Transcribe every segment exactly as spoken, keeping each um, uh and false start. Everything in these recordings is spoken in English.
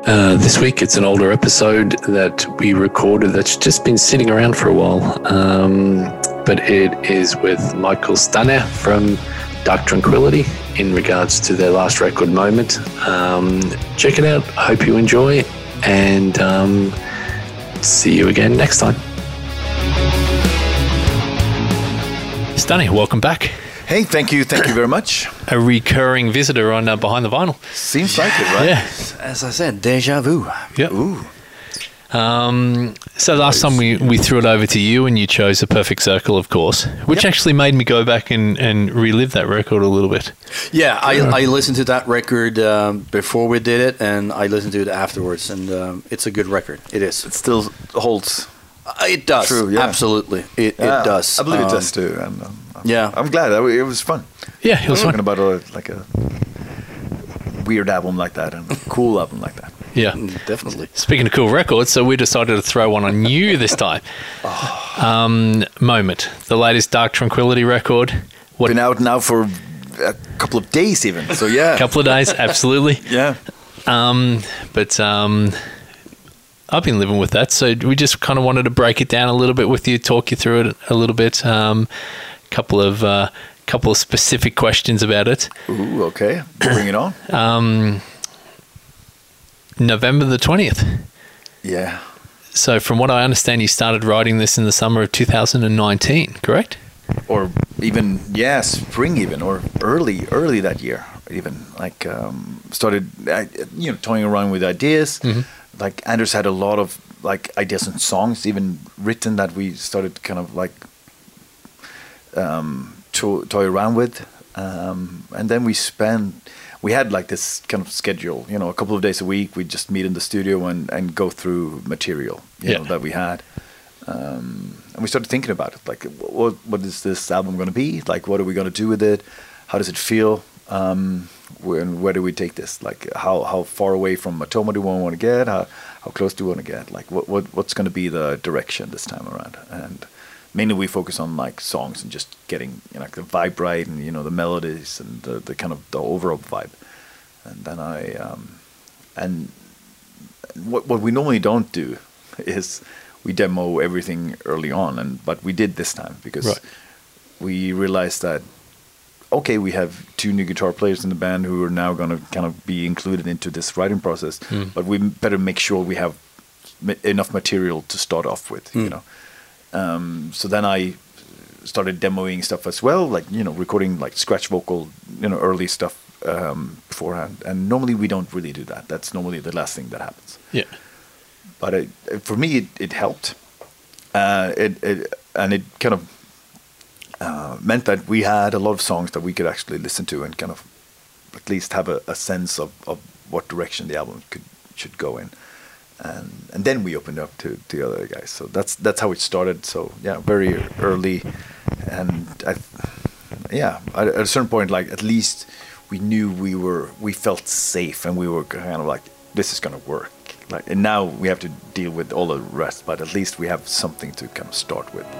Uh, this week, it's an older episode that we recorded that's just been sitting around for a while. Um, but it is with Michael Stanner from Dark Tranquillity in regards to their last record, Moment. Um, check it out. I hope you enjoy, and um, see you again next time. Stanny, welcome back. Hey, thank you, thank you very much. A recurring visitor on uh, Behind the Vinyl. Seems like it, right? Yeah. As I said, deja vu. Yeah. Ooh. Um, so last time we, we threw it over to you and you chose A Perfect Circle, of course, which yep. actually made me go back and, and relive that record a little bit. Yeah, I, I listened to that record um, before we did it, and I listened to it afterwards, and um, it's a good record. It is. It still holds. Uh, it does. True, yeah. Absolutely. It, yeah, it does. I believe um, it does too. And, um, yeah. I'm glad. It was fun. Yeah, it was talking fun. about a, like a weird album like that and a cool album like that. Yeah, definitely. Speaking of cool records, so we decided to throw one on you this time. oh. um, Moment, the latest Dark Tranquillity record. What, Been out now for a couple of days even, so yeah. A couple of days, absolutely. yeah. Um, but um, I've been living with that, so we just kind of wanted to break it down a little bit with you, talk you through it a little bit. Um, couple of uh, couple of specific questions about it. Ooh, okay. Bring it on. Um, November the twentieth. Yeah. So from what I understand, you started writing this in the summer of two thousand nineteen, correct? Or even, yeah, spring even, or early, early that year even. Like, um, started, uh, you know, toying around with ideas. Mm-hmm. Like, Anders had a lot of, like, ideas and songs even written that we started kind of, like, um, to, toy around with. Um, and then we spent... We had like this kind of schedule, you know, a couple of days a week. We'd just meet in the studio and, and go through material, you yeah. know, that we had. Um, and we started thinking about it. Like, what what is this album going to be? Like, what are we going to do with it? How does it feel? Um, where, where do we take this? Like, how, how far away from Matoma do we want to get? How, how close do we want to get? Like, what, what what's going to be the direction this time around? And mainly we focus on like songs and just getting, you know, like the vibe right and, you know, the melodies and the, the kind of the overall vibe. And then I, um, and what what we normally don't do is we demo everything early on, and but we did this time because right. we realized that, okay, we have two new guitar players in the band who are now going to kind of be included into this writing process, mm. but we better make sure we have ma- enough material to start off with, mm. you know. Um, so then I started demoing stuff as well, like, you know, recording like scratch vocal, you know, early stuff um, beforehand. And normally we don't really do that. That's normally the last thing that happens. Yeah. But it, for me, it, it helped. Uh, it, it and it kind of uh, meant that we had a lot of songs that we could actually listen to and kind of at least have a, a sense of, of what direction the album could should go in. And and then we opened up to, to the other guys. So that's that's how it started. So yeah, very early, and I, yeah, at, at a certain point, like at least we knew we were we felt safe, and we were kind of like, this is gonna work. Like, and now we have to deal with all the rest, but at least we have something to kind of start with.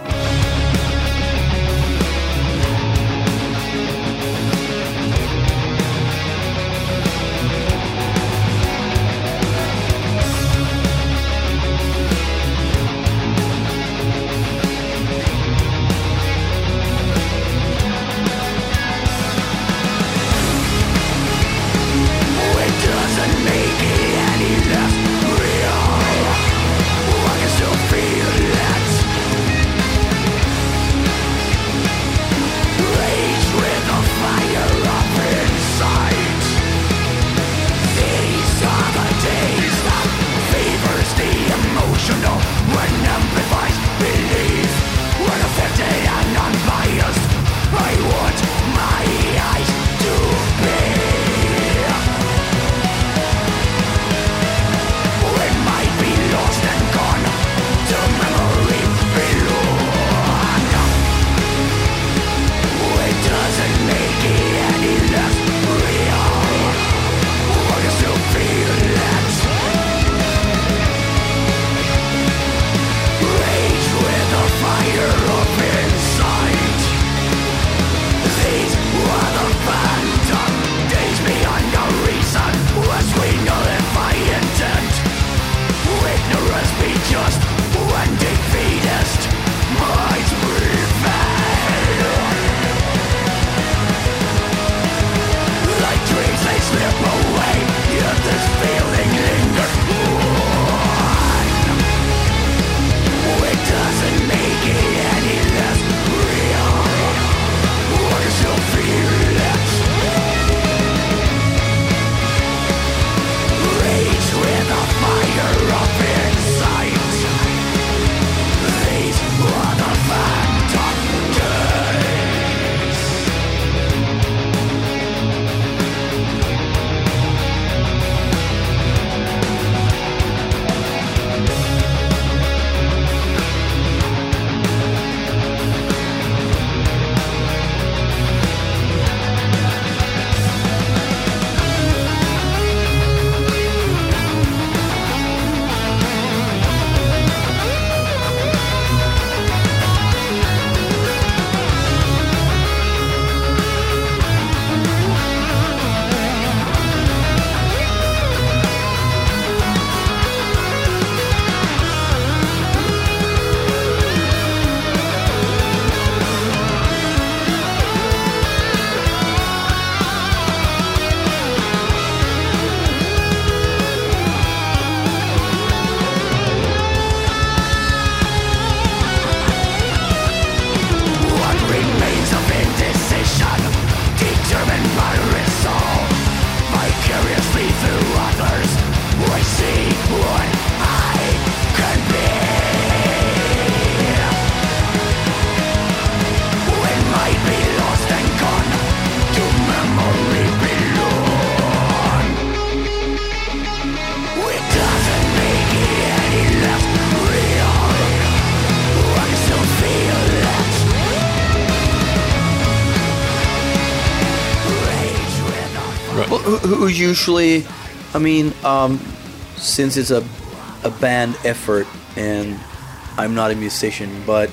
who, who usually, I mean, um, since it's a a band effort, and I'm not a musician, but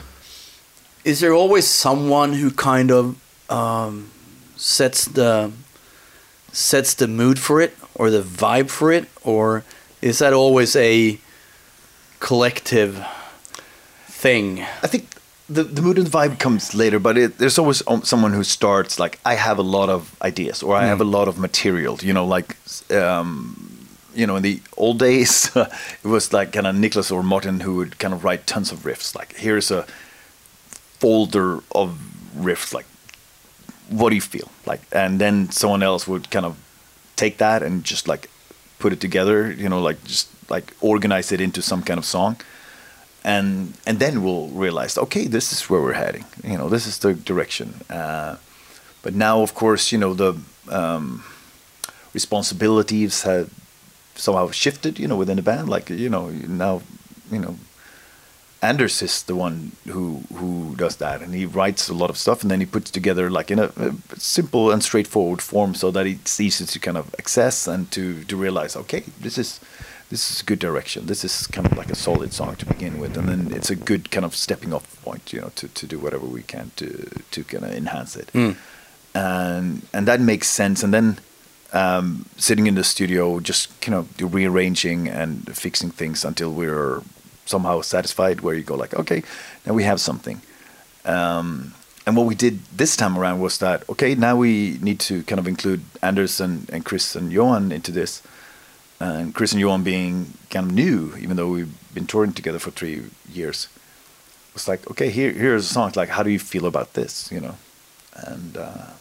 is there always someone who kind of um, sets the sets the mood for it or the vibe for it, or is that always a collective thing? I think the the mood and the vibe comes later, but it, there's always um, someone who starts like, I have a lot of ideas, or I mm. have a lot of material. You know, like um, you know, in the old days, it was like kind of Nicholas or Martin who would kind of write tons of riffs. Like, here's a folder of riffs. Like, what do you feel like? And then someone else would kind of take that and just like put it together. You know, like just like organize it into some kind of song. And and then we'll realize, okay, this is where we're heading. You know, this is the direction. Uh, but now, of course, you know, the um, responsibilities have somehow shifted. You know, within the band. Like, you know, now, you know, Anders is the one who who does that, and he writes a lot of stuff, and then he puts together like in a, a simple and straightforward form, so that it's easy to kind of access and to to realize, okay, this is. This is a good direction. This is kind of like a solid song to begin with, and then it's a good kind of stepping off point, you know, to, to do whatever we can to to kind of enhance it, mm. and and that makes sense. And then um, sitting in the studio, just kind of rearranging and fixing things until we're somehow satisfied. Where you go like, okay, now we have something. Um, and what we did this time around was that, okay, now we need to kind of include Anders and, and Chris and Johan into this. And Chris and Johan being kind of new, even though we've been touring together for three years, it was like, okay, here here's a song. Like, how do you feel about this? You know, and uh,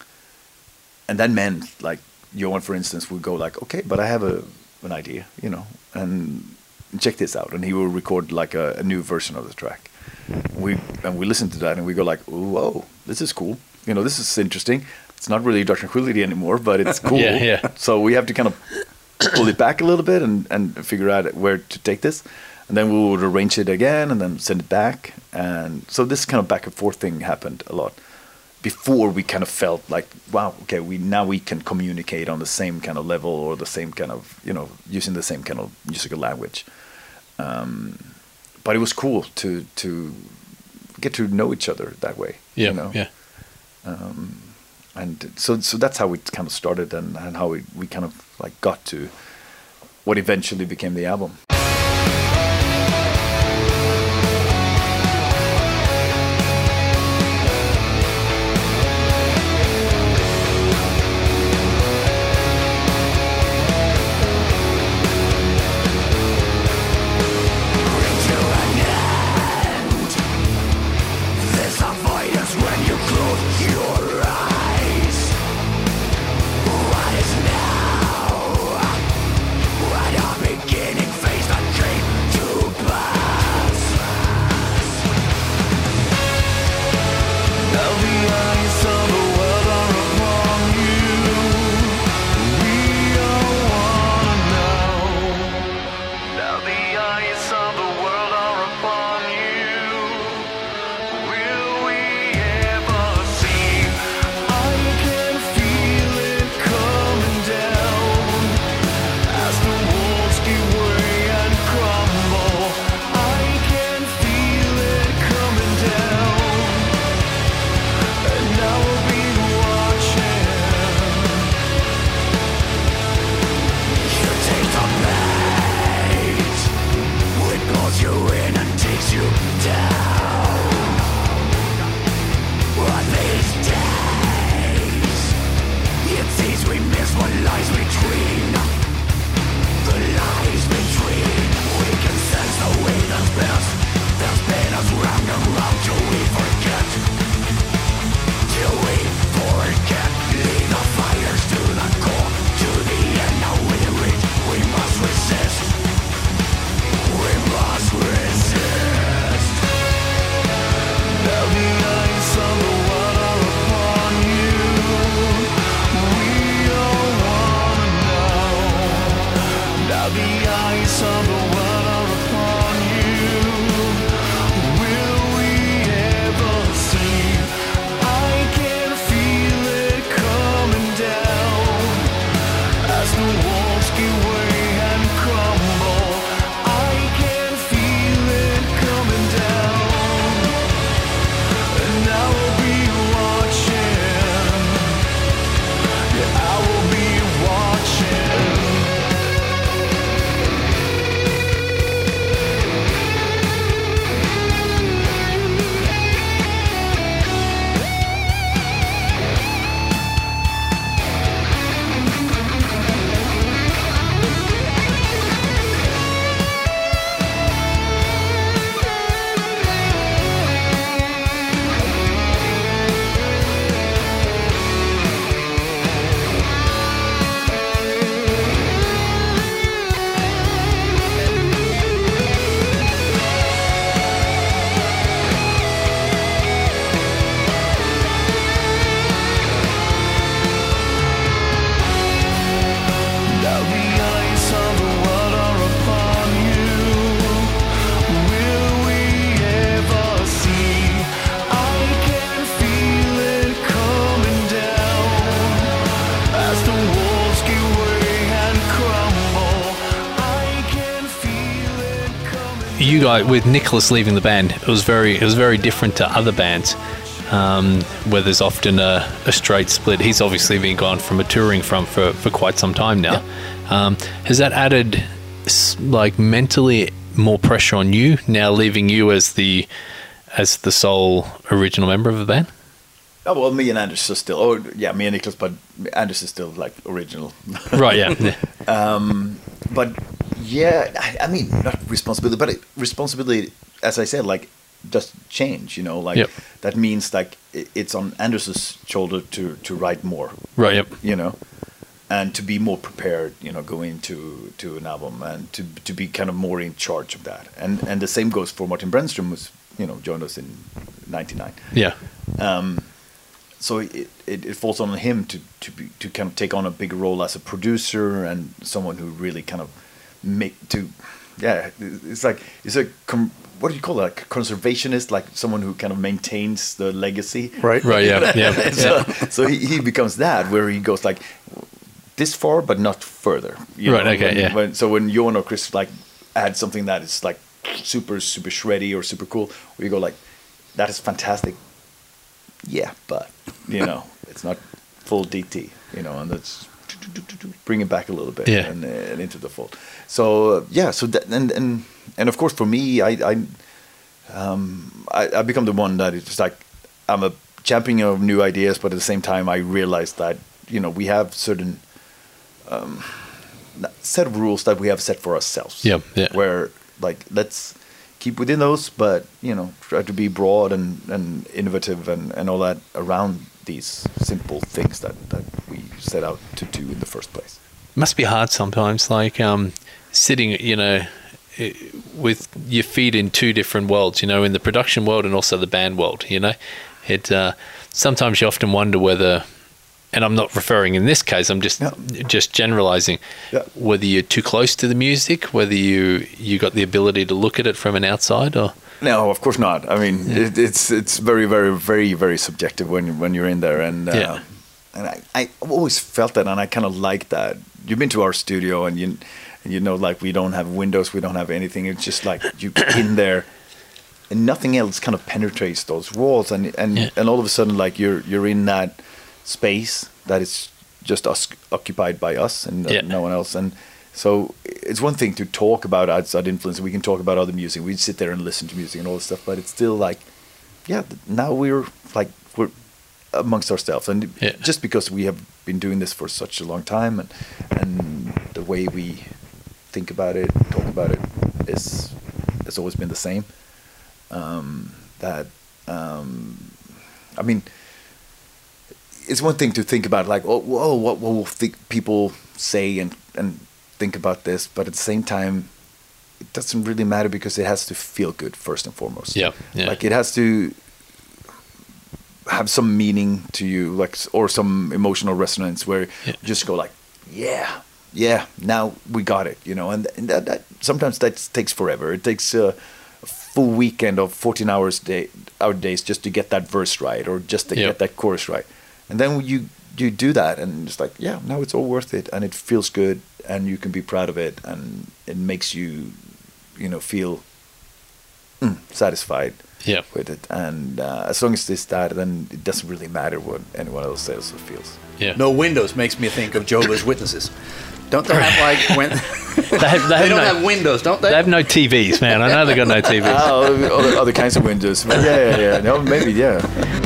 and that meant like Johan, for instance, would go like, okay, but I have a an idea, you know, and check this out, and he will record like a, a new version of the track. And we and we listen to that, and we go like, whoa, this is cool. You know, this is interesting. It's not really Doctor Tranquility anymore, but it's cool. yeah, yeah. So we have to kind of pull it back a little bit and, and figure out where to take this, and then we would arrange it again and then send it back. And so this kind of back and forth thing happened a lot before we kind of felt like, wow, okay, we now we can communicate on the same kind of level, or the same kind of, you know, using the same kind of musical language. Um, but it was cool to to get to know each other that way. Yeah, you know? yeah. Um, And so, so that's how we kind of started, and, and how we, we kind of like got to what eventually became the album. I can feel it coming down. You guys, with Nicholas leaving the band, it was very it was very different to other bands, um, where there's often a, a straight split. He's obviously been gone from a touring front for, for quite some time now. Yeah. Um, has that added like mentally more pressure on you now, leaving you as the as the sole original member of the band? Oh, well, me and Anders are still. Oh, yeah, me and Nicholas, but Anders is still like original. Right. Yeah. yeah. Um, but. Yeah, I, I mean, not responsibility, but it, responsibility, as I said, like, just change, you know, like, yep. That means, like, it, it's on Anders's shoulder to, to write more. Right, yep. You know, and to be more prepared, you know, going to, to an album and to to be kind of more in charge of that. And and the same goes for Martin Brännström, who's, you know, joined us in ninety-nine. Yeah. Um, so it, it, it falls on him to, to, be, to kind of take on a bigger role as a producer and someone who really kind of make to yeah it's like it's a com, what do you call it, like conservationist, like someone who kind of maintains the legacy, right right yeah yeah, so, yeah. so he, he becomes that, where he goes like this far but not further, you right know? okay when, yeah when, so when Johan or Chris like add something that is like super super shreddy or super cool, where you go like, that is fantastic, yeah, but you know it's not full D T, you know, and that's bring it back a little bit, yeah. and, and into the fold. So uh, yeah, so that, and and and of course for me, I I, um, I I become the one that is like, I'm a champion of new ideas, but at the same time I realize that, you know, we have certain um, set of rules that we have set for ourselves. Yeah, yeah. Where like, let's keep within those, but you know, try to be broad and, and innovative and, and all that around these simple things that, that we set out to do in the first place. It must be hard sometimes, like um, sitting, you know, with your feet in two different worlds, you know, in the production world and also the band world, you know. It uh, sometimes you often wonder whether, and I'm not referring in this case, I'm just yeah. just generalizing, yeah. whether you're too close to the music, whether you you got the ability to look at it from an outside, or... No, of course not. I mean, yeah. it, it's it's very, very, very, very subjective when when you're in there, and uh, yeah. and I I always felt that, and I kind of like that. You've been to our studio, and you and you know, like, we don't have windows, we don't have anything. It's just like you in there, and nothing else kind of penetrates those walls, and and yeah. and all of a sudden, like, you're you're in that space that is just us occupied by us and yeah. no one else, and. So it's one thing to talk about outside influence. We can talk about other music. We sit there and listen to music and all this stuff. But it's still like, yeah, now we're like we're amongst ourselves, and yeah. just because we have been doing this for such a long time, and and the way we think about it, talk about it, is has always been the same. Um, that um, I mean, it's one thing to think about like, oh, whoa, what, what will think people say and and. think about this, but at the same time it doesn't really matter, because it has to feel good first and foremost. Yeah, yeah. Like, it has to have some meaning to you, like, or some emotional resonance where yeah. you just go like, yeah, yeah, now we got it, you know. And, and that, that sometimes that takes forever. It takes a, a full weekend of fourteen hours day, hour days just to get that verse right, or just to yeah. get that chorus right. And then you you do that, and it's like, yeah, no, it's all worth it, and it feels good, and you can be proud of it, and it makes you, you know, feel mm, satisfied yeah. with it. And uh, as long as it's that, then it doesn't really matter what anyone else says or feels. Yeah. No windows makes me think of Jehovah's Witnesses. Don't they have like when they, have, they, they don't no, have windows, don't they? They have no T Vs, man. I know they got no T Vs. Oh, other, other kinds of windows. But yeah, yeah, yeah. No, maybe, yeah.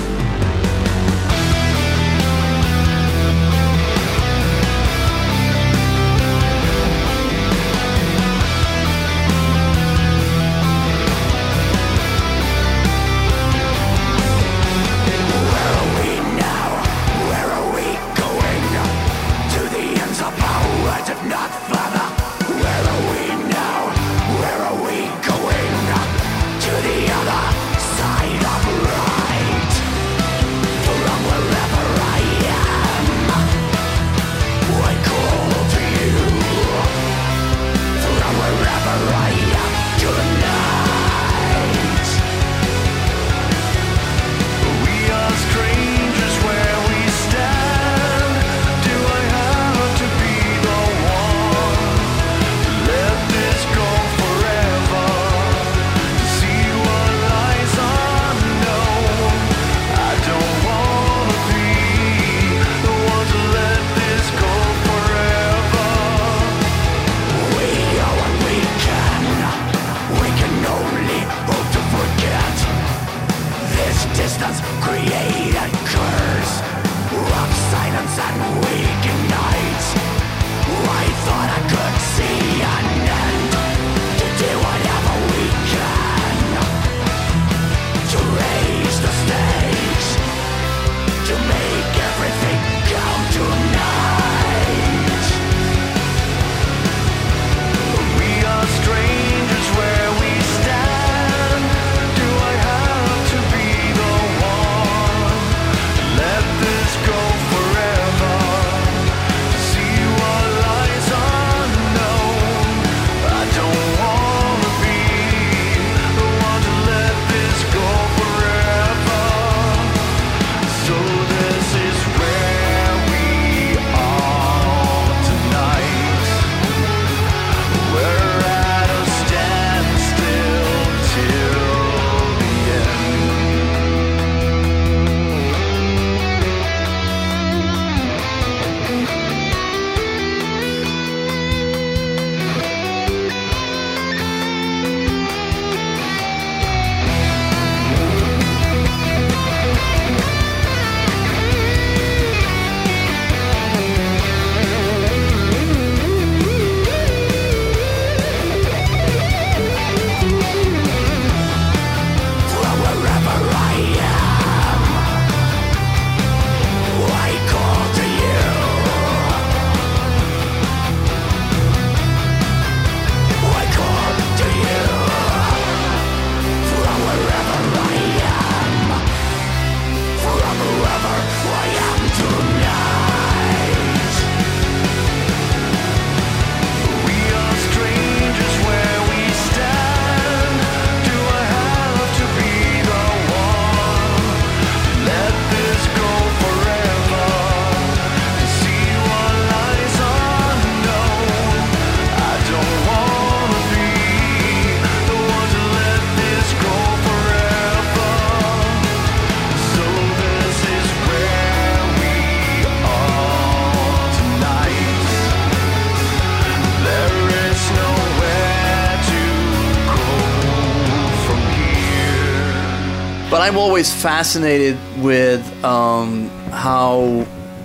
But I'm always fascinated with um, how,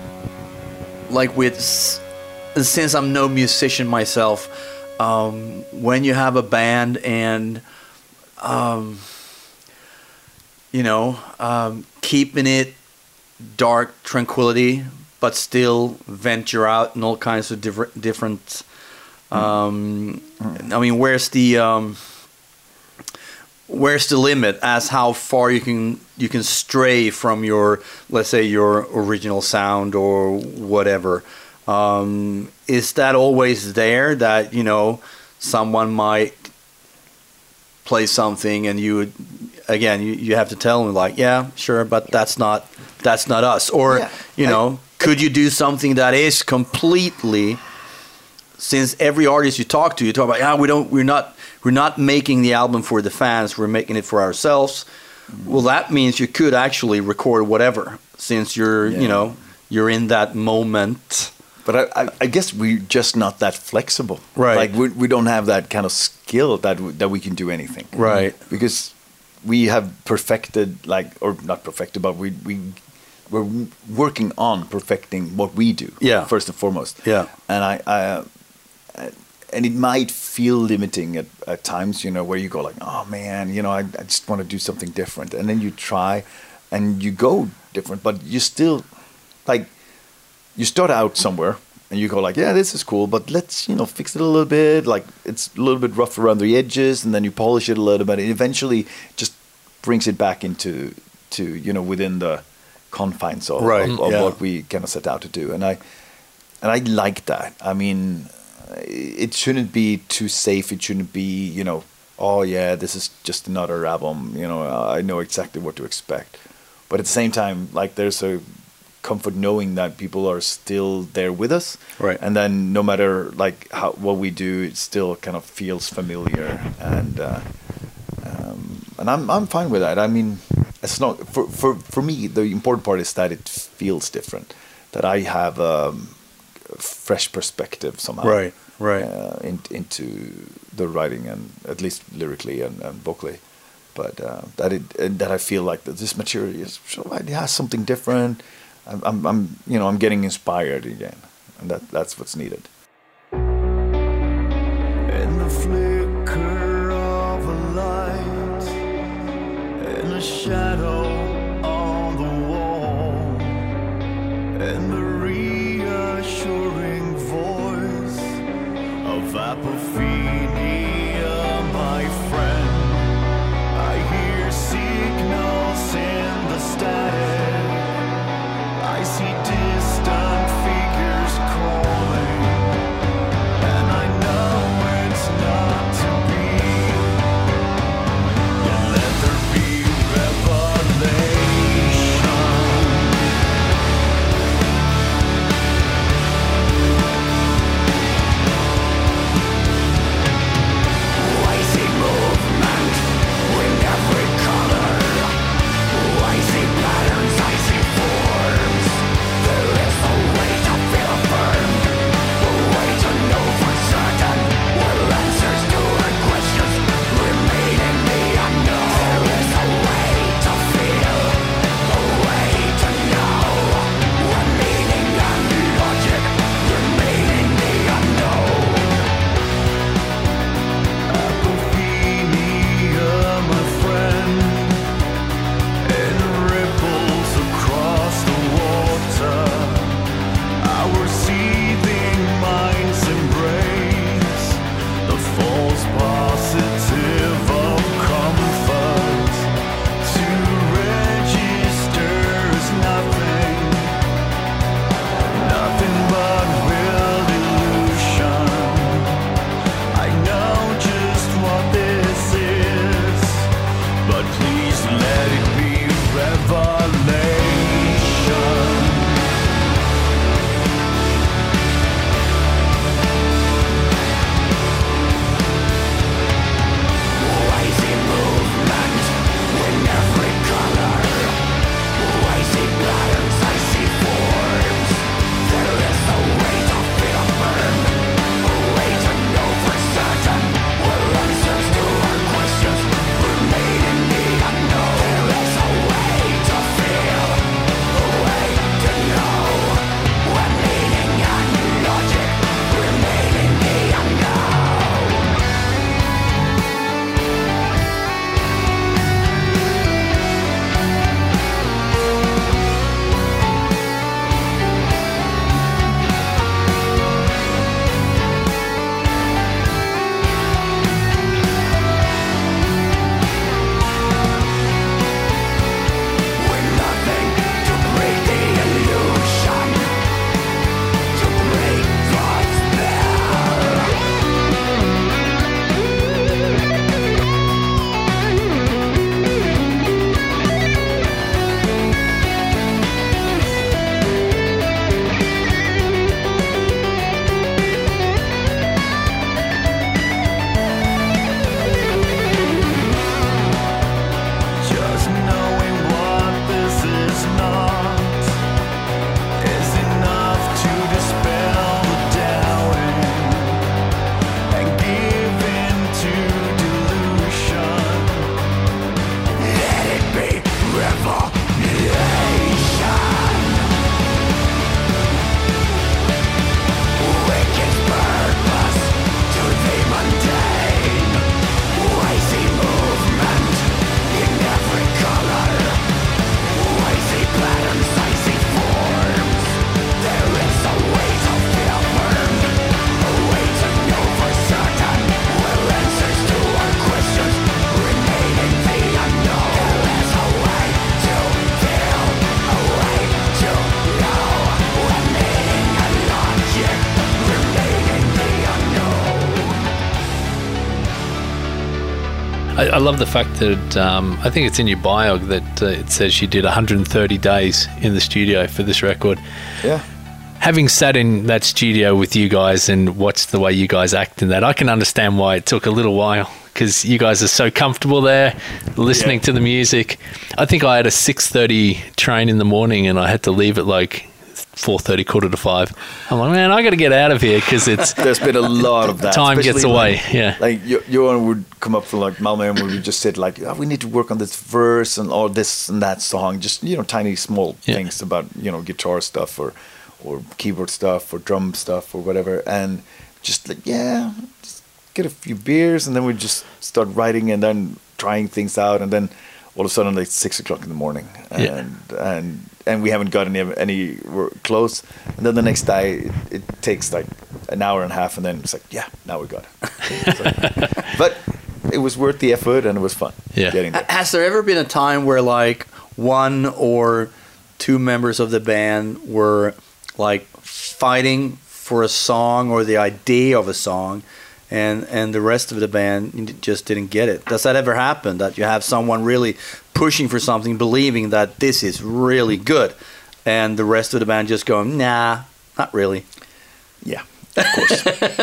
like with, since I'm no musician myself, um, when you have a band and, um, you know, um, keeping it dark tranquility, but still venture out in all kinds of different, different. Um, I mean, where's the um, where's the limit as how far you can you can stray from your, let's say, your original sound or whatever? Um, is that always there that, you know, someone might play something and you would, again, you, you have to tell them like, yeah, sure, but that's not that's not us, or yeah, you I, know, could you do something that is completely, since every artist you talk to, you talk about, yeah, we don't, we're not, we're not making the album for the fans, we're making it for ourselves. Mm-hmm. Well, that means you could actually record whatever, since you're, yeah. you know, you're in that moment. But I, I, I guess we're just not that flexible. Right. Like we, we don't have that kind of skill that w- that we can do anything. Right. Because we have perfected, like, or not perfected, but we we we're working on perfecting what we do. Yeah. First and foremost. Yeah. And I, I uh, and it might feel limiting at, at times, you know, where you go like, oh man, you know, I, I just want to do something different, and then you try, and you go different, but you still, like, you start out somewhere, and you go like, yeah, this is cool, but let's, you know, fix it a little bit, like it's a little bit rough around the edges, and then you polish it a little bit, and eventually just brings it back into, to you know, within the confines of, right. of, of yeah. what we kind of set out to do, and I, and I like that. I mean, it shouldn't be too safe. It shouldn't be, you know, oh yeah, this is just another album. You know, I know exactly what to expect. But at the same time, like, there's a comfort knowing that people are still there with us. Right. And then no matter like how what we do, it still kind of feels familiar. And uh, um, and I'm I'm fine with that. I mean, it's not for for for me. The important part is that it feels different. That I have. Um, fresh perspective somehow, right, right, uh, in, into the writing, and at least lyrically and, and vocally, but uh, that it and that I feel like that this material is it has something different. I'm, I'm, I'm, you know, I'm getting inspired again, and that that's what's needed. In the flicker of a light, in a shadow on the wall, in the reassuring voice of Apophenia, my friend. I hear signals in the static. I see distant figures calling, and I know it's not to be. Yet let there be revelation. I see movement in every color. I see patterns I, I love the fact that um, I think it's in your bio that uh, it says you did one hundred thirty days in the studio for this record. Yeah. Having sat in that studio with you guys and watched the way you guys act in that, I can understand why it took a little while, because you guys are so comfortable there, listening Yeah. to the music. I think I had a six thirty train in the morning and I had to leave at like four thirty, quarter to five. I'm like, man, I got to get out of here because it's There's been a lot of that. time gets especially away. Like, yeah, like Jo- Johan would come up from like Malmö and we would just sit like, oh, we need to work on this verse and all this and that song. Just, you know, tiny small Yeah. things about, you know, guitar stuff or or keyboard stuff or drum stuff or whatever. And just like, yeah, just get a few beers and then we just start writing and then trying things out. And then all of a sudden like six o'clock in the morning and Yeah. and and we haven't gotten any, any we're close. And then the next day it, it takes like an hour and a half and then it's like, yeah, now we got it. So, but it was worth the effort and it was fun Yeah. getting there. Has there ever been a time where like one or two members of the band were like fighting for a song or the idea of a song, and and the rest of the band just didn't get it? Does that ever happen, that you have someone really pushing for something, believing that this is really good, and the rest of the band just going, nah, not really? Yeah, of course.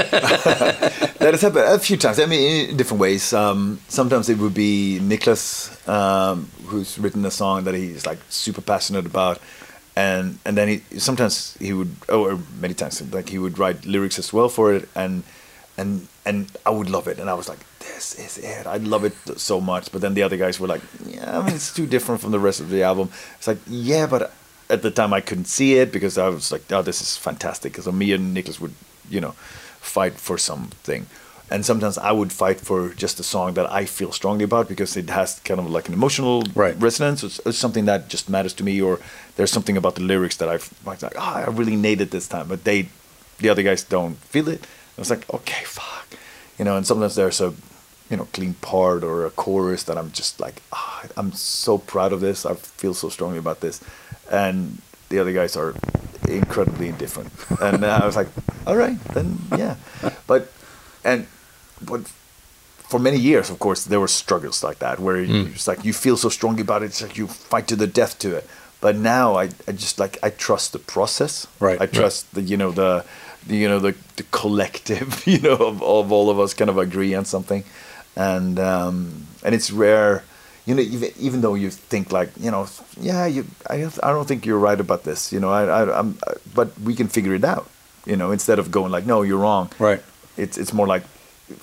That has happened a few times. I mean, in different ways. Um, sometimes it would be Niklas, um, who's written a song that he's like super passionate about, and and then he sometimes he would, or many times, like he would write lyrics as well for it, and and and I would love it, and I was like, this is it. I love it so much. But then the other guys were like, yeah, I mean, it's too different from the rest of the album. It's like, yeah, but at the time I couldn't see it because I was like, oh, this is fantastic. Because me and Niklas would, you know, fight for something. And sometimes I would fight for just a song that I feel strongly about because it has kind of like an emotional Right. resonance. It's, it's something that just matters to me, or there's something about the lyrics that I've like, oh, I really nailed it this time. But they, the other guys don't feel it. I was like, okay, fuck. You know, and sometimes there's a, you know, clean part or a chorus that I'm just like, ah, I'm so proud of this. I feel so strongly about this. And the other guys are incredibly indifferent. And I was like, all right, then yeah. But, and, but for many years, of course, there were struggles like that where you, it's like you feel so strongly about it. It's like you fight to the death to it. But now I, I just like, I trust the process. Right. I trust the, you know, the, the you know, the, the collective, you know, of, of all of us kind of agree on something. And, um, and it's rare, you know, even, even though you think like, you know, yeah, you, I, I don't think you're right about this, you know, I, I, I'm, but we can figure it out, you know, instead of going like, no, you're wrong. Right. It's, it's more like,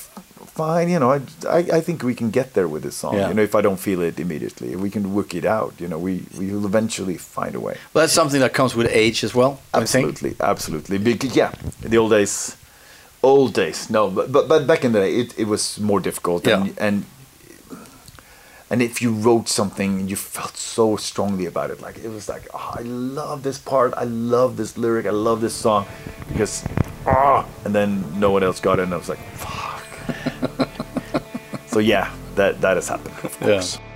fine, you know, I, I, I think we can get there with this song. Yeah. You know, if I don't feel it immediately, we can work it out. You know, we, we will eventually find a way. Well, that's something that comes with age as well, I think. Absolutely, absolutely. Because, yeah, in the old days, old days, no, but but, but back in the day, it, it was more difficult. Yeah. And, and and if you wrote something and you felt so strongly about it, like it was like, oh, I love this part, I love this lyric, I love this song, because, ah, and then no one else got it, and I was like, fuck. So yeah, that that has happened, of course. Yeah.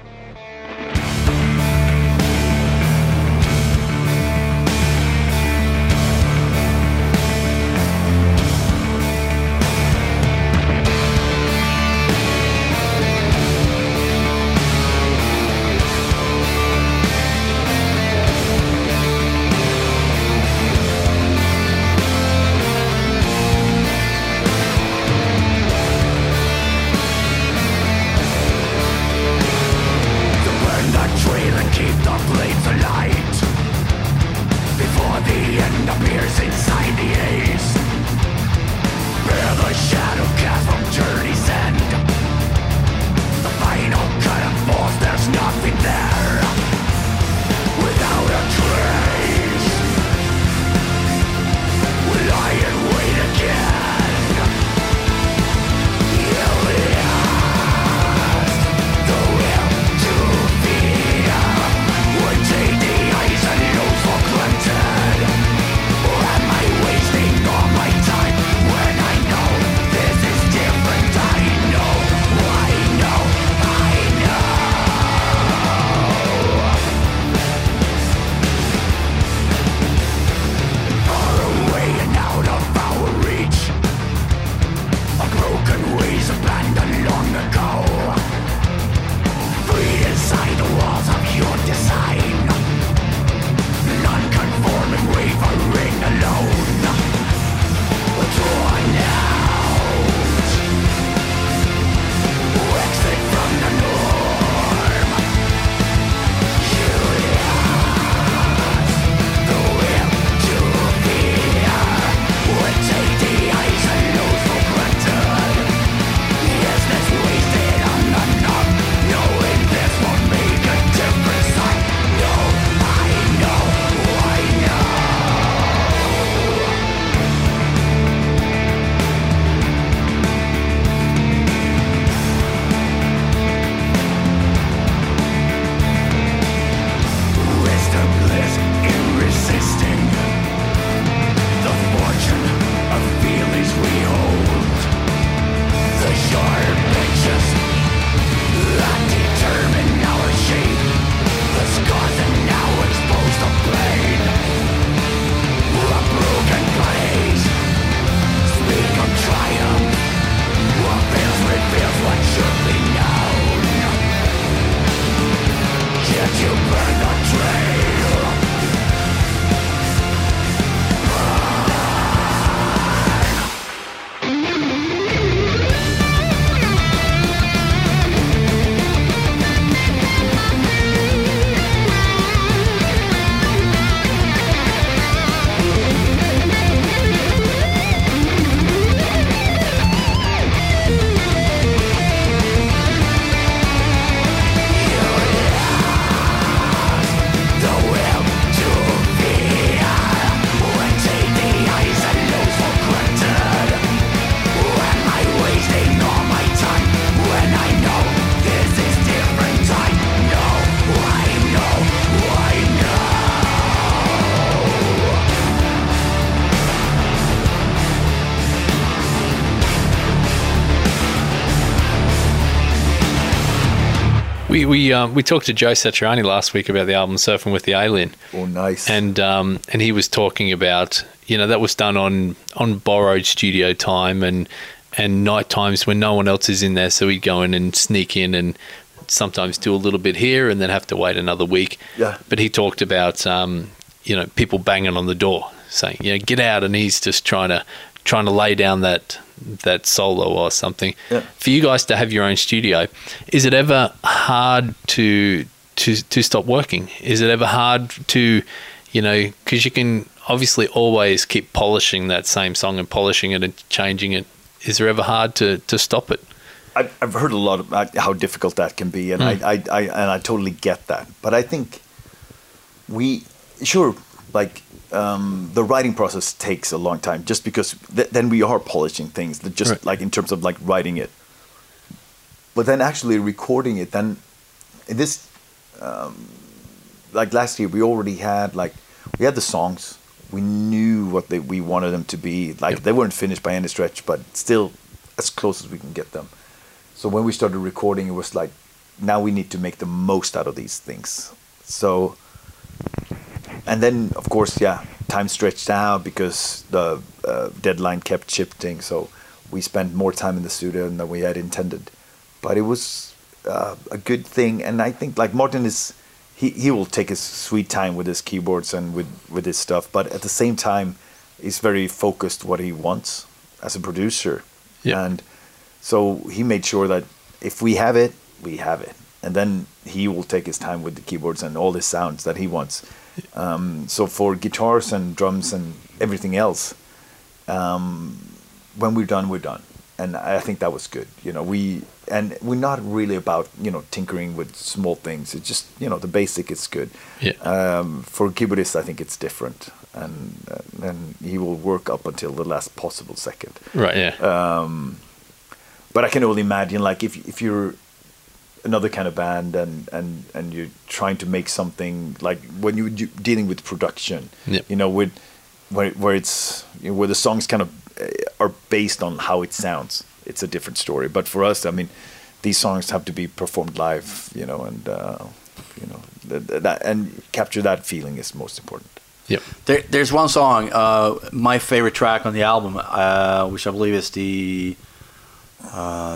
We we um, we talked to Joe Satriani last week about the album Surfing with the Alien. Oh, nice. And um, and he was talking about, you know, that was done on on borrowed studio time and and night times when no one else is in there, so he'd go in and sneak in and sometimes do a little bit here and then have to wait another week. Yeah. But he talked about um, you know, people banging on the door saying, you know, get out, and he's just trying to trying to lay down that that solo or something. Yeah. For you guys to have your own studio, is it ever hard to to to stop working? Is it ever hard to, you know, because you can obviously always keep polishing that same song and polishing it and changing it. Is it ever hard to to stop it? I've, I've heard a lot about how difficult that can be, and Mm. I, I, I and I totally get that. But I think we sure like um, the writing process takes a long time, just because th- then we are polishing things, that just Right. like in terms of like writing it. But then actually recording it, then in this um, like last year we already had like we had the songs, we knew what they, we wanted them to be. Like Yep. they weren't finished by any stretch, but still as close as we can get them. So when we started recording, it was like, now we need to make the most out of these things. So, and then of course, yeah, time stretched out because the uh, deadline kept shifting. So we spent more time in the studio than we had intended. But it was uh, a good thing. And I think like Martin is, he, he will take his sweet time with his keyboards and with, with his stuff. But at the same time, he's very focused what he wants as a producer. Yeah. And so he made sure that if we have it, we have it. And then he will take his time with the keyboards and all the sounds that he wants. Um, so for guitars and drums and everything else, um, when we're done, we're done. And I think that was good. You know, we, and we're not really about, you know, tinkering with small things. It's just, you know, the basic is good. Yeah. Um, for a keyboardist, I think it's different. And, uh, and he will work up until the last possible second. Right, yeah. Um, but I can only imagine, like, if if you're another kind of band and, and, and you're trying to make something, like when you're d- dealing with production, Yep. you know, with where where it's you know, where the songs kind of uh, are based on how it sounds, it's a different story. But for us, I mean, these songs have to be performed live, you know, and uh, you know th- that and capture that feeling is most important. Yep. There, there's one song, uh, my favorite track on the album, uh, which I believe is the uh,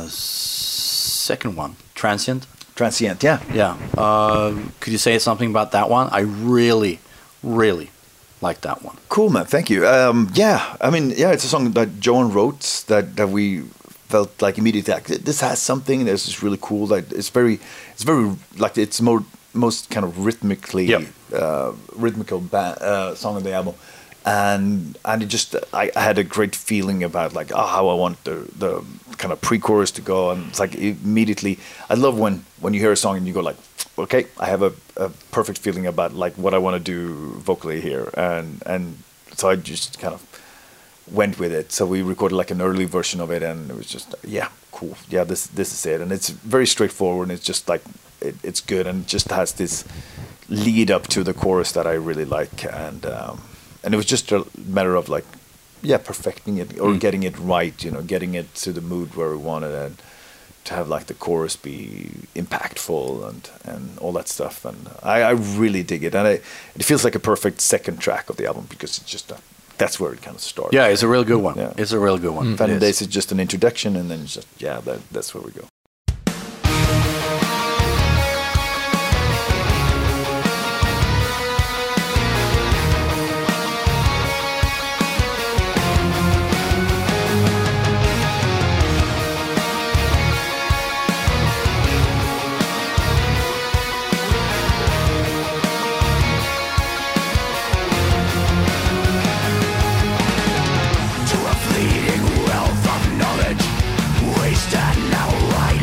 second one, Transient. Transient, yeah. Yeah. Uh, could you say something about that one? I really, really like that one. Cool, man. Thank you. Um, yeah, I mean, yeah, it's a song that Joan wrote that, that we felt like immediately like this has something. This is really cool. Like it's very, it's very like it's more most kind of rhythmically Yep. uh, rhythmical ba- uh, song on the album, and and it just I, I had a great feeling about like oh, how I want the the kind of pre-chorus to go, and it's like immediately I love when when you hear a song and you go like okay, I have a, a perfect feeling about like what I want to do vocally here, and and so I just kind of went with it. So we recorded like an early version of it, and it was just yeah, cool. Yeah, this this is it, and it's very straightforward. And it's just like it, it's good, and it just has this lead up to the chorus that I really like, and um, and it was just a matter of like yeah, perfecting it or Mm. getting it right. You know, getting it to the mood where we wanted it. To have like the chorus be impactful and, and all that stuff, and I, I really dig it, and I, it feels like a perfect second track of the album because it's just a, that's where it kind of starts. Yeah, it's a real good one. Yeah. It's a real good one. Mm. Phantom It Days is just an introduction, and then it's just yeah, that, that's where we go. To a fleeting wealth of knowledge, wasted now right.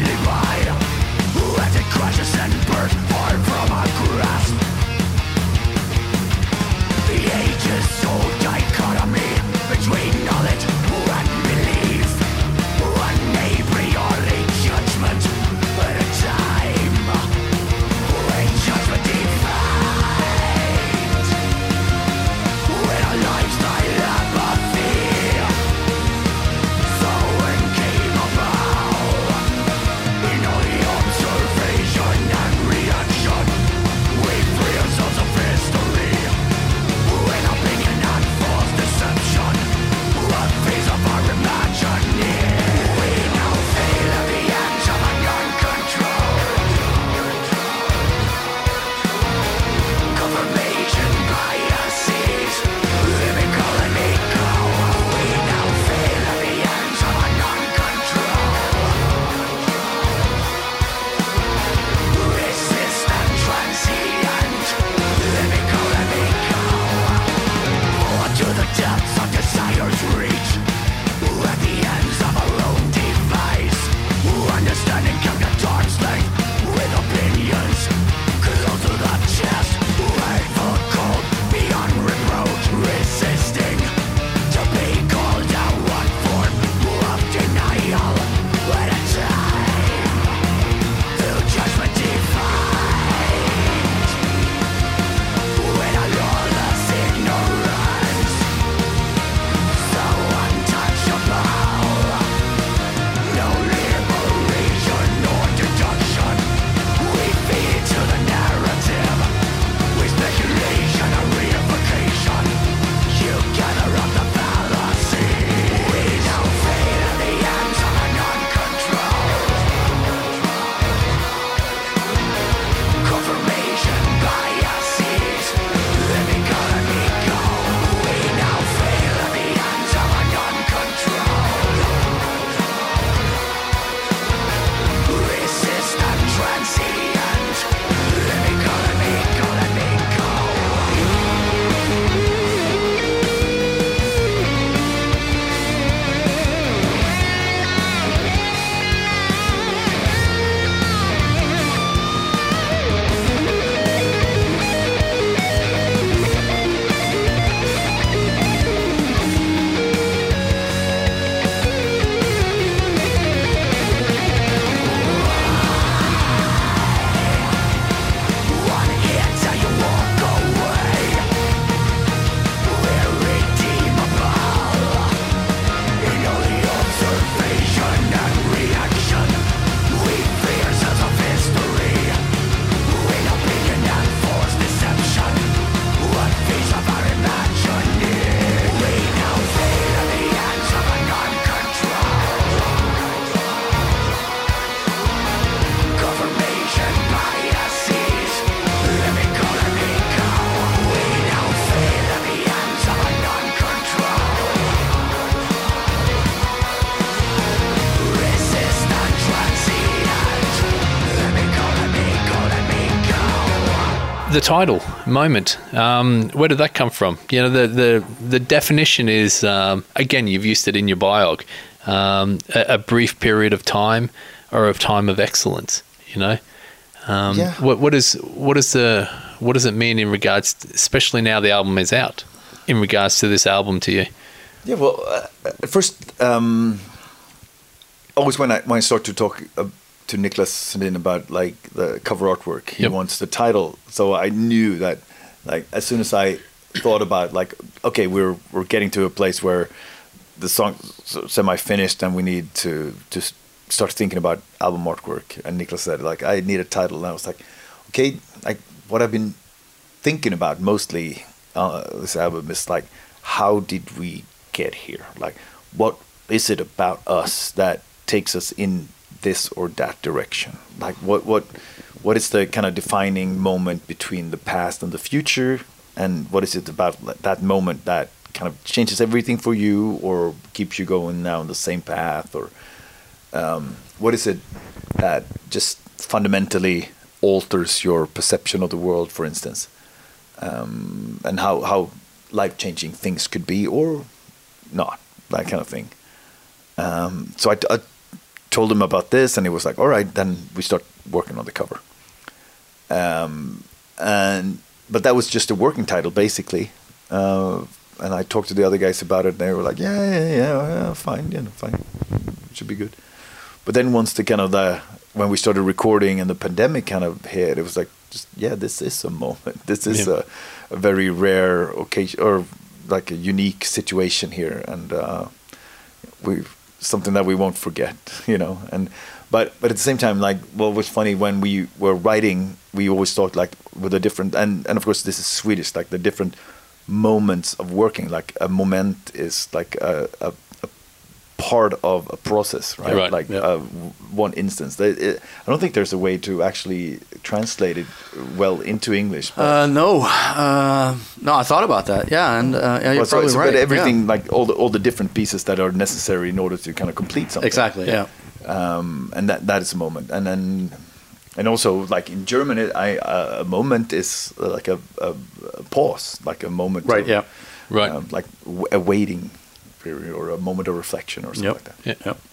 the title moment. Um, where did that come from? You know, the the the definition is um, again, you've used it in your biog, um, a, a brief period of time or of time of excellence. You know, um, Yeah. what what is what is the what does it mean in regards, to, especially now the album is out, in regards to this album to you? Yeah, well, uh, at first, um, always when I when I start to talk uh, to Niklas Sundin about like the cover artwork, he Yep. wants the title. So I knew that, like, as soon as I thought about like, okay, we're we're getting to a place where the song's semi-finished and we need to just start thinking about album artwork. And Niklas said, like, I need a title, and I was like, okay, like what I've been thinking about mostly uh, this album is like, how did we get here? Like, what is it about us that takes us in this or that direction? Like, what what what is the kind of defining moment between the past and the future? And what is it about that moment that kind of changes everything for you, or keeps you going now on the same path? Or um, what is it that just fundamentally alters your perception of the world, for instance? Um, and how, how life-changing things could be or not, that kind of thing. Um, so I, I told him about this, and he was like, all right, then we start working on the cover. Um, and but that was just a working title, basically. Uh, and I talked to the other guys about it, and they were like, yeah, yeah, yeah, yeah fine, yeah, fine, it should be good. But then once the kind of the when we started recording and the pandemic kind of hit, it was like, just yeah, this is a moment. This is Yeah. a, a very rare occasion, or like a unique situation here, and uh, we something that we won't forget, you know. And but but at the same time, like, what was funny when we were writing, we always thought like with a different, and and of course this is Swedish, like the different moments of working. Like a moment is like a, a, a part of a process, right? Right, Like yeah. uh, one instance. It, it, I don't think there's a way to actually translate it well into English. But, Uh, no, uh, no, I thought about that. Yeah, and uh, yeah, you're well, so probably it's- right. But everything, yeah. like all the all the different pieces that are necessary in order to kind of complete something. Exactly. Yeah. Um, and that that is a moment. And then, and also like in German, it, I uh, a moment is uh, like a, a, a pause, like a moment. Right. of, Yeah. Right. um, like w- a waiting period or a moment of reflection or something Yep. like that. Yeah. Yep.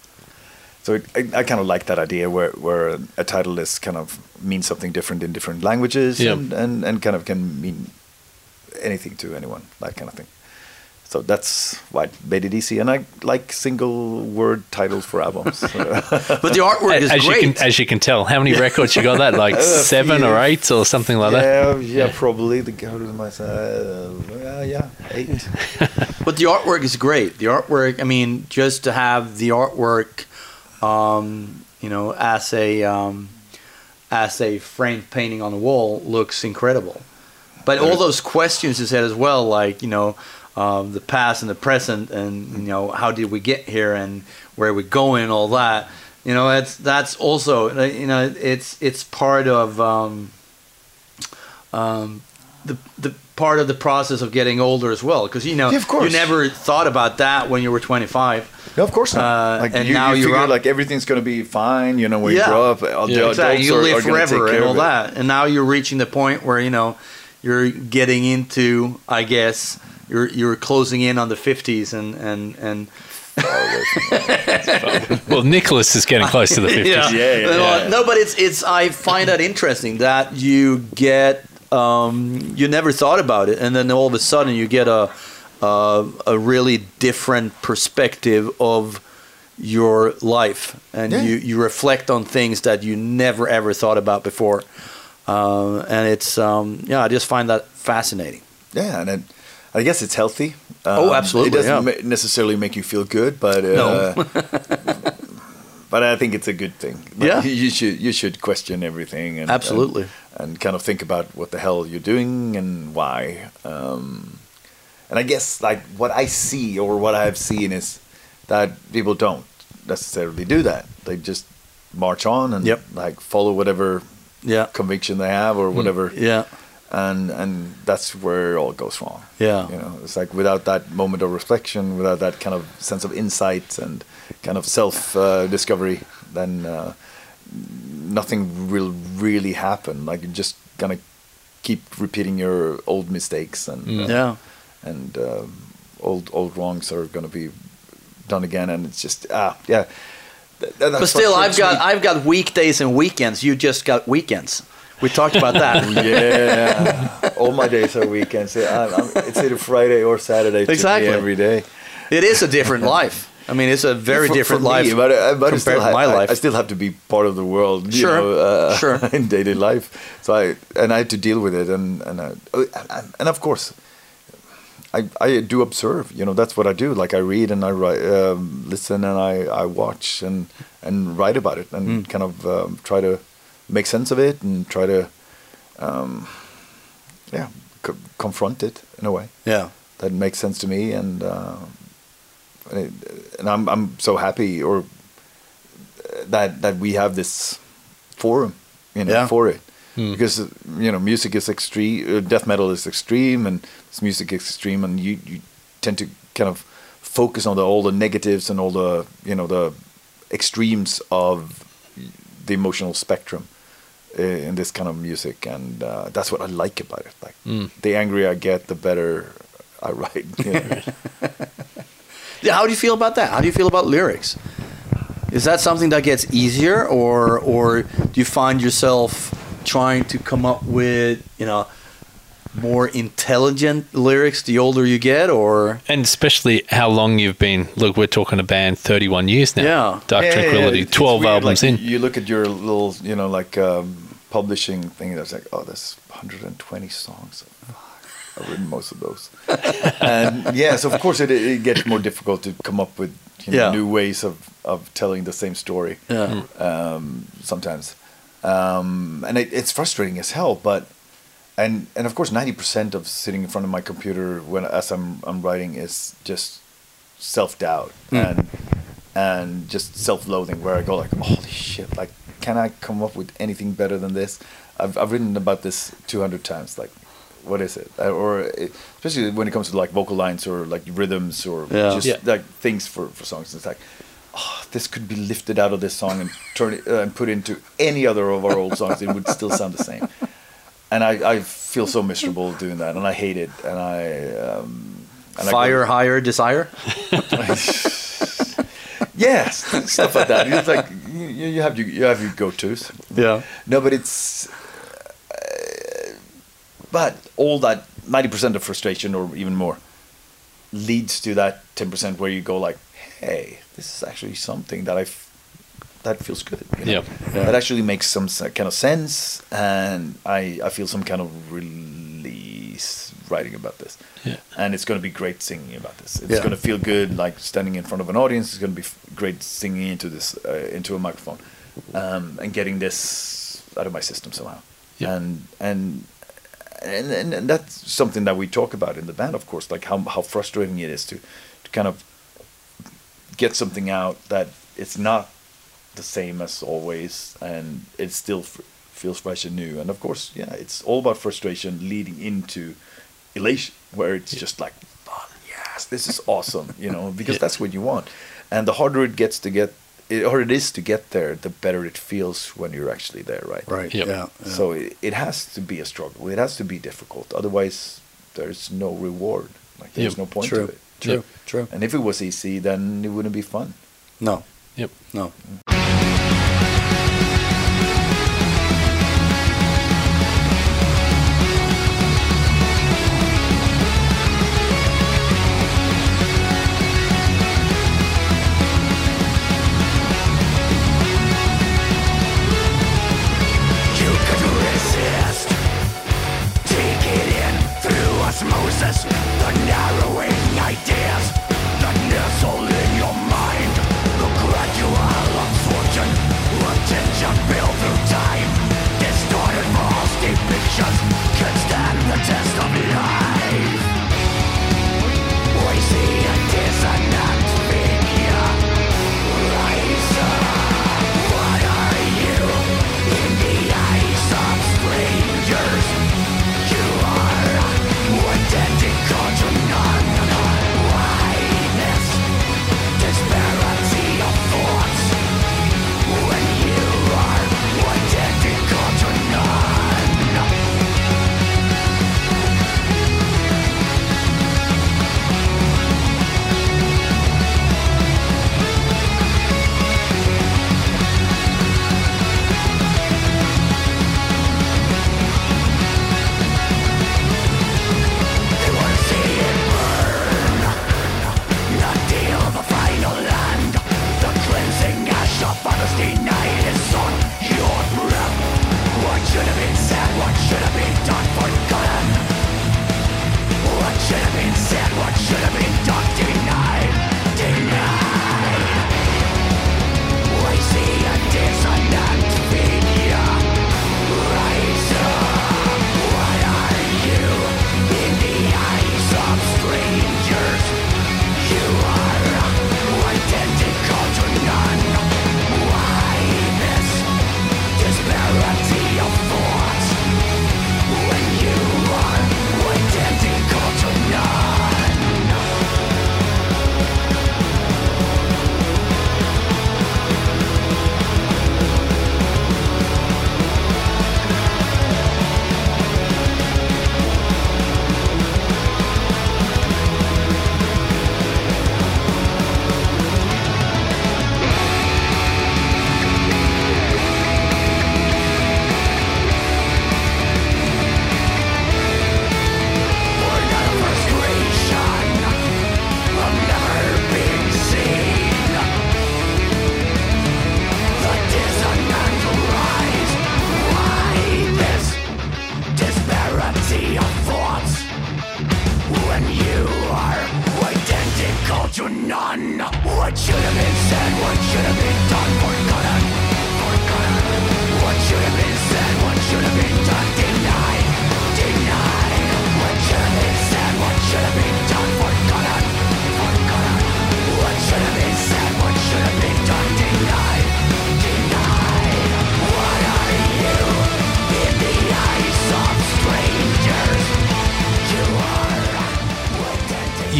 So it, I, I kind of like that idea where where a title is kind of means something different in different languages, Yeah. and, and and kind of can mean anything to anyone, that kind of thing. So that's why I made it easy, and I like single word titles for albums. But the artwork is as great. you can as you can tell, how many records you got? That like seven or eight or something like that. yeah, yeah, probably the go to my side. Uh, yeah, eight. But the artwork is great. The artwork, I mean, just to have the artwork, um, you know, as a um, as a framed painting on the wall looks incredible. But all those questions you said as well, like, you know, um, the past and the present, and, you know, how did we get here and where are we going and all that, you know, that's that's also, you know, it's it's part of um, um, the the part of the process of getting older as well, because, you know, Yeah, of course. you never thought about that when you were twenty-five. No, of course not. Uh, like and you, now you you're figure up- like everything's gonna be fine. You know, when Yeah. you grow up, all the Yeah. Exactly, adults you are, live are gonna take forever care and all of it. that, and now you're reaching the point where, you know, you're getting into, I guess, you're you're closing in on the fifties, and and and Well, Nicholas is getting close to the fifties. yeah, Yeah, yeah, Well, yeah. no, but it's it's I find that interesting that you get um, you never thought about it, and then all of a sudden you get a a, a really different perspective of your life, and Yeah. you you reflect on things that you never ever thought about before, uh, and it's um, yeah, I just find that fascinating. Yeah, and it, I guess it's healthy. Um, Oh, absolutely, It doesn't yeah. ma- necessarily make you feel good, but uh, No. but I think it's a good thing. Like, Yeah. you should you should question everything. And, Absolutely. and, and kind of think about what the hell you're doing and why. Um, and I guess like what I see or what I've seen is that people don't necessarily do that. They just march on and Yep. like follow whatever Yeah, conviction they have or whatever. yeah, And and that's where it all goes wrong. yeah. You know, it's like without that moment of reflection, without that kind of sense of insight and kind of self uh, discovery, then uh, nothing will really happen. Like you're just gonna keep repeating your old mistakes and uh, Yeah. and um, old old wrongs are going to be done again, and it's just ah yeah. Th- that But still, I've frustrates got me. I've got weekdays and weekends. You just got weekends. We talked about that. Yeah, all my days are weekends. Yeah, I'm, I'm, it's either Friday or Saturday to Exactly. me every day. It is a different life. I mean, it's a very For- different for me, life but, I- but I compared still to ha- my I- life. I still have to be part of the world, you Sure, know, uh, sure. in daily life. So I and I had to deal with it, and and I, and, and of course, I I do observe. You know, that's what I do. Like I read and I write, um, listen, and I, I watch and and write about it, and Mm. kind of um, try to make sense of it and try to, um, yeah, co- confront it in a way Yeah. that makes sense to me, and uh, and, it, and I'm I'm so happy or that that we have this forum, you know, Yeah. for it, because uh, you know, music is extreme, uh, death metal is extreme, and this music is extreme, and you you tend to kind of focus on the all the negatives and all the you know the extremes of the emotional spectrum uh, in this kind of music, and uh, that's what I like about it. Like the angrier I get, the better I write. You know? Yeah. How do you feel about that? How do you feel about lyrics? Is that something that gets easier, or or do you find yourself trying to come up with, you know, more intelligent lyrics the older you get, or And especially how long you've been. Look, we're talking a band thirty-one years now. Yeah. Dark Yeah, yeah, Tranquility, yeah. It's twelve weird, albums like, in. You, you look at your little, you know, like um, publishing thing. That's like, oh, there's one hundred twenty songs. I've written most of those. And yes, of course, it, it gets more difficult to come up with you know, Yeah. new ways of, of telling the same story. yeah, Um, sometimes, um, and it, it's frustrating as hell. But and and of course, ninety percent of sitting in front of my computer when as I'm I'm writing is just self doubt and and just self loathing, where I go like, holy shit, like, can I come up with anything better than this? I've I've written about this two hundred times, like. What is it? Uh, or it, especially when it comes to like vocal lines or like rhythms or Yeah. just Yeah. like things for, for songs. It's like, oh, this could be lifted out of this song and turn it uh, and put into any other of our old songs. It would still sound the same. And I, I feel so miserable doing that, and I hate it. And I um, and fire, I go, higher, desire. yes, stuff like that. It's like you, you have you, you have your go-tos. Yeah, No, but it's. Uh, but all that ninety percent of frustration, or even more, leads to that ten percent where you go like, "Hey, this is actually something that I, f- that feels good. You know? Yep. Yeah. That actually makes some s- kind of sense, and I I feel some kind of release writing about this. Yeah. And it's going to be great singing about this. It's Yeah. going to feel good, like standing in front of an audience. It's going to be f- great singing into this uh, into a microphone, um, and getting this out of my system somehow. Yeah. And and. And, and and that's something that we talk about in the band, of course, like how how frustrating it is to, to kind of get something out that it's not the same as always, and it still f- feels fresh and new. And of course, yeah, it's all about frustration leading into elation, where it's just like, oh, yes, this is awesome, you know, because Yeah. that's what you want. And the harder it gets to get, it, or it is to get there, the better it feels when you're actually there, right? right. Yep. Yeah, yeah. So it, it has to be a struggle. It has to be difficult. Otherwise, there's no reward. Like there's Yep. no point True. to it. True. Yep. True. And if it was easy, then it wouldn't be fun. No. Yep. No. You could resist. Take it in through osmosis. The narrowing ideas, the nestle in your mind, the gradual absorption.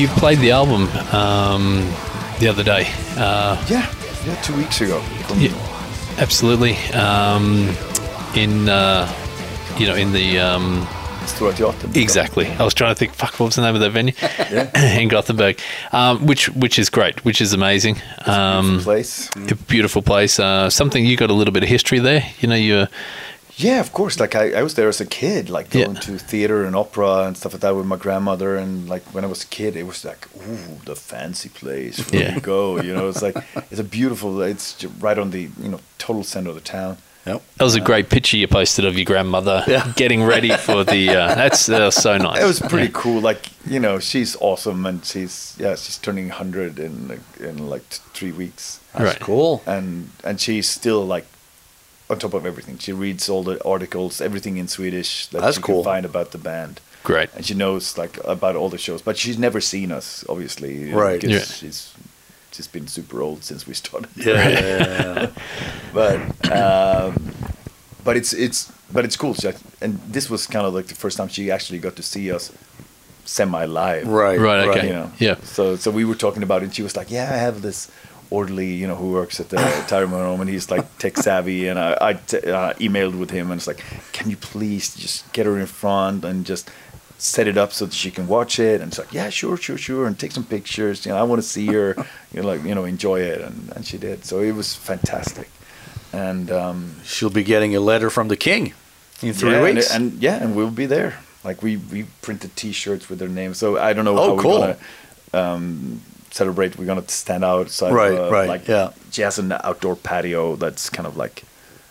you played the album um, the other day. Uh, Yeah, yeah, two weeks ago. From- Yeah, absolutely. Um, in uh, you know, in the um, Stora Teatern. exactly. I was trying to think. Fuck, what was the name of that venue? In Gothenburg, um, which which is great, which is amazing. Um, Place. a beautiful place. Uh, something you got a little bit of history there. You know, you. Yeah, of course. Like I, I was there as a kid, like going Yeah. to theater and opera and stuff like that with my grandmother. And like when I was a kid, it was like, ooh, the fancy place where Yeah. you go. You know, it's like it's a beautiful. It's ju- right on the you know total center of the town. Yep. That was a great picture you posted of your grandmother Yeah. getting ready for the. Uh, that's uh, so nice. It was pretty Yeah. cool. Like you know, she's awesome, and she's yeah, she's turning hundred in like, in like t- three weeks. That's Right. cool. and and she's still like on top of everything. She reads all the articles, everything in Swedish that That's you cool. can find about the band. Great. And she knows like about all the shows, but she's never seen us, obviously, you know, Right. Because Yeah. she's she's been super old since we started. Yeah, yeah, yeah. but um, but it's it's but it's cool. She, and this was kind of like the first time she actually got to see us semi live. Right. Right, okay. You know. Yeah. So so we were talking about it, and she was like, "Yeah, I have this orderly, you know, who works at the retirement home, and he's like tech savvy." And I, I t- uh, emailed with him, and it's like, "Can you please just get her in front and just set it up so that she can watch it?" And it's like, "Yeah, sure, sure, sure," and take some pictures. You know, I want to see her, you know, like you know, enjoy it, and, and she did. So it was fantastic, and um, She'll be getting a letter from the king in three yeah, weeks. and, and yeah, and we'll be there. Like we we printed T-shirts with their names. So I don't know Oh, how cool. we're gonna um, celebrate. We're gonna stand outside. Right, uh, right, Like yeah. she has an outdoor patio that's kind of like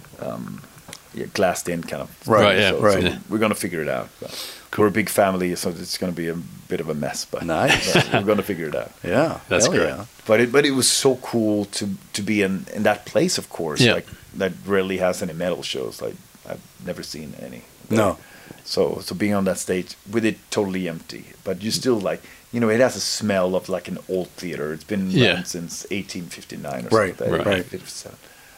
um, yeah, glassed in, kind of. Right, Right, yeah, So, right. So we're gonna figure it out. But we're a big family, so it's gonna be a bit of a mess. But, Nice. but we're gonna figure it out. Yeah, That's hell great. yeah. But it but it was so cool to to be in, in that place, of course. Yeah. Like that rarely has any metal shows. Like I've never seen any. No. So so being on that stage with it totally empty, but you still like you know it has a smell of like an old theater. It's been Yeah. around since eighteen fifty-nine or Right, something. right. eighteen fifty-seven.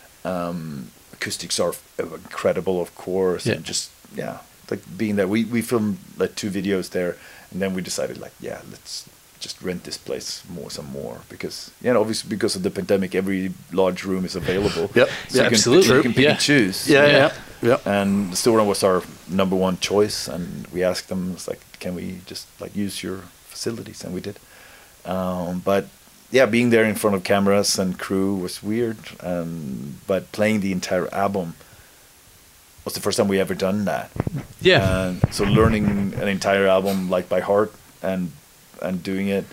Um, acoustics are incredible, of course, Yeah. and just yeah, like being there. We we filmed like two videos there, and then we decided like yeah, let's just rent this place more some more because yeah, obviously because of the pandemic, every large room is available. Yep. So Yeah, you can, absolutely. You can pick Yeah. and choose. Yeah, yeah, yeah. And the Stora was our number one choice, and we asked them, it's like, can we just like use your facilities? And we did. Um, but yeah, being there in front of cameras and crew was weird. Um, but playing the entire album was the first time we ever done that. Yeah. And so learning an entire album like by heart and and doing it,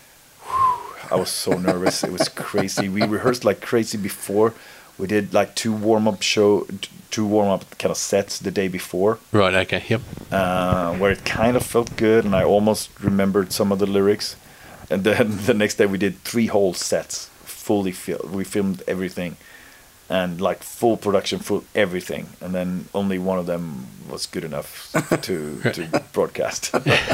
whew, I was so nervous. It was crazy. We rehearsed like crazy before. We did like two warm up show, t- two warm up kind of sets the day before, Right. Okay. Yep. uh, where it kind of felt good, and I almost remembered some of the lyrics. And then the next day we did three whole sets, fully filled. We filmed everything, and like full production, full everything. And then only one of them was good enough to to broadcast.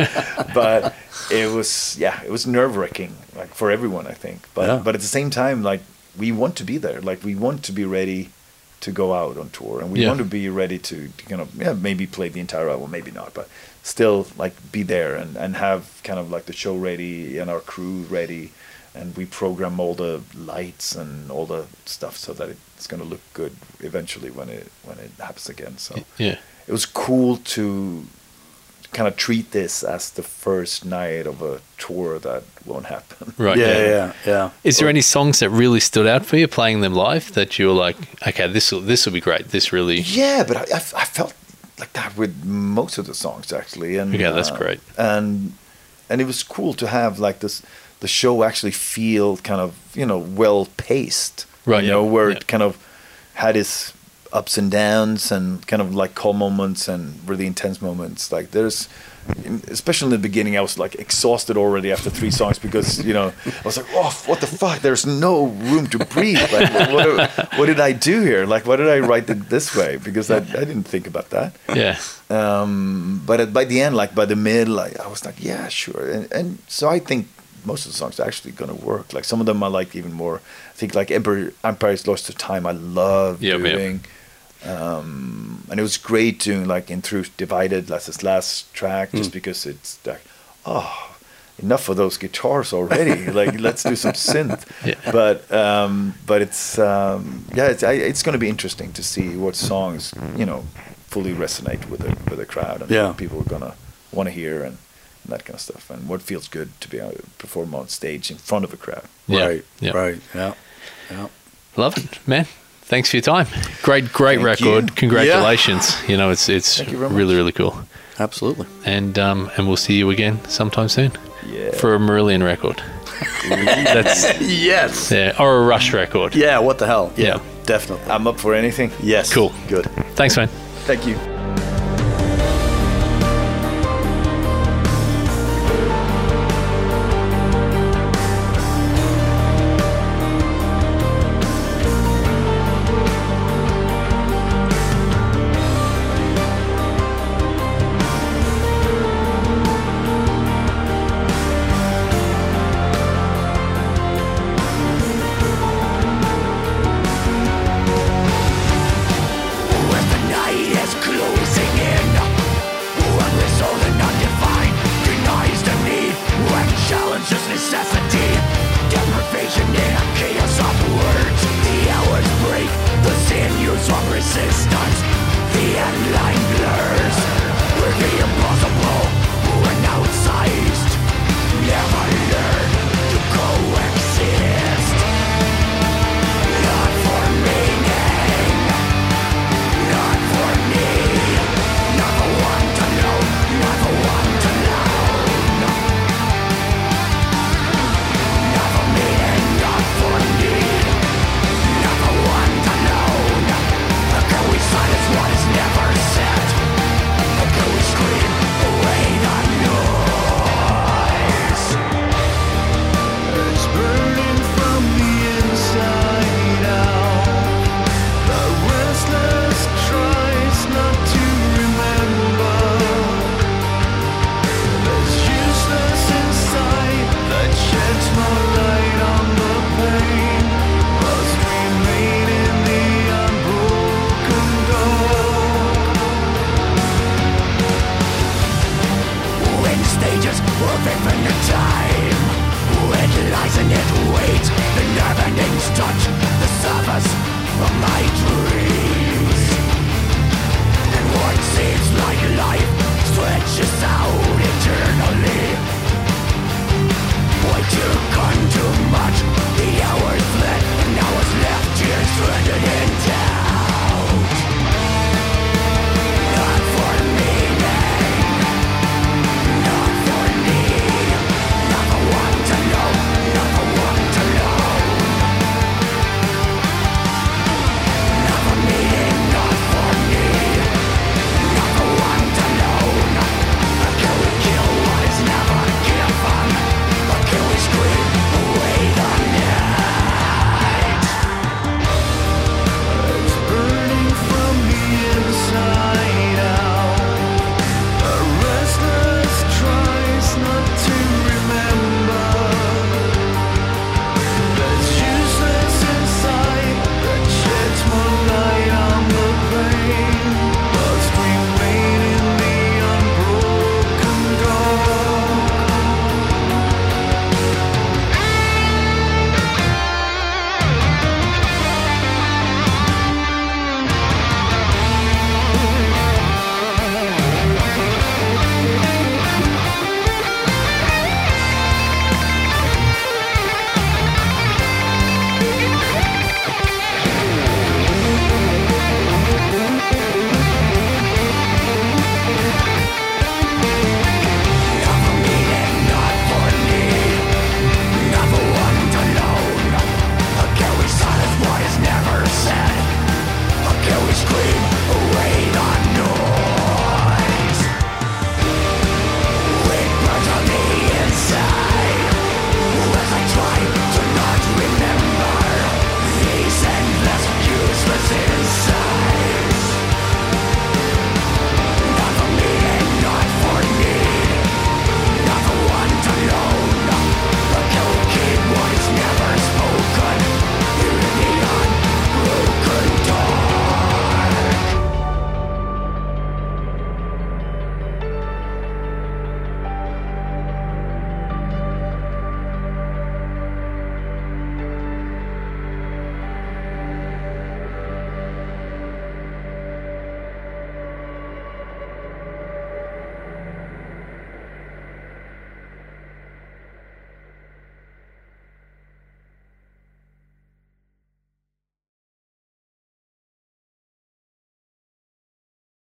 But it was yeah, it was nerve wracking, like for everyone, I think. But Yeah. but at the same time, like we want to be there, like we want to be ready to go out on tour, and we Yeah. want to be ready to, to kind of yeah maybe play the entire album, maybe not, but still like be there and, and have kind of like the show ready and our crew ready, and we program all the lights and all the stuff so that it's going to look good eventually when it when it happens again. So Yeah. it was cool to kind of treat this as the first night of a tour that won't happen. Right. Yeah, yeah, yeah. Is there any songs that really stood out for you playing them live that you were like, okay, this will this will be great. This really. Yeah, but I, I, I felt like that with most of the songs actually, and Okay, that's uh, great. And and it was cool to have like this the show actually feel kind of you know well paced, Right, You yeah, know where yeah. it kind of had its ups and downs and kind of like calm moments and really intense moments. Like there's. Especially in the beginning, I was like exhausted already after three songs because you know I was like, "Oh, what the fuck? There's no room to breathe. Like, what, what did I do here? Like, why did I write it this way? Because I, I didn't think about that." Yeah. Um, but at, by the end, like by the middle, like, I was like, "Yeah, sure." And, and so I think most of the songs are actually gonna work. Like some of them I like even more. I think like Empire, Empire's Lost to Time. I love Yeah, yeah. doing. Um, and it was great doing like in Truth Divided, that's his last track, just because it's like, oh, enough of those guitars already. Like, let's do some synth. Yeah. But um, but it's um, yeah, it's I, it's going to be interesting to see what songs, you know, fully resonate with the with the crowd and Yeah. what people are gonna want to hear and that kind of stuff, and what feels good to be able to perform on stage in front of a crowd. Yeah. Right. Yeah. Right. Yeah. Yeah. Love it, man. Thanks for your time. Great, great Thank record. you. Congratulations. You know, it's it's Thank you very much. really, really cool. Absolutely. And um, and we'll see you again sometime soon Yeah. for a Marillion record. That's Yes. yeah, or a Rush record. Yeah. What the hell? Yeah. Definitely. I'm up for anything. Yes. Cool. Good. Thanks, man. Thank you. When the night is closing in, unresolved and undefined, denies the need when challenges necessity. Deprivation in a chaos of words. The hours break, the sinews of resistance. The end line blurs, where the impossible when outsized. Never learn to coexist. Not for meaning. Not for me, not the one to know, not the one to know. Not for meaning, not for need, not the one to know. How can we silence what is never said? How can we scream away the noise? It's burning from the inside out. The restless tries not to remember. There's useless inside that sheds more light on the pain. Must remain in the unbroken door. When stages of infinite time, it lies in its weight. The nerve endings touch the surface of my dreams. And what seems like life stretches out.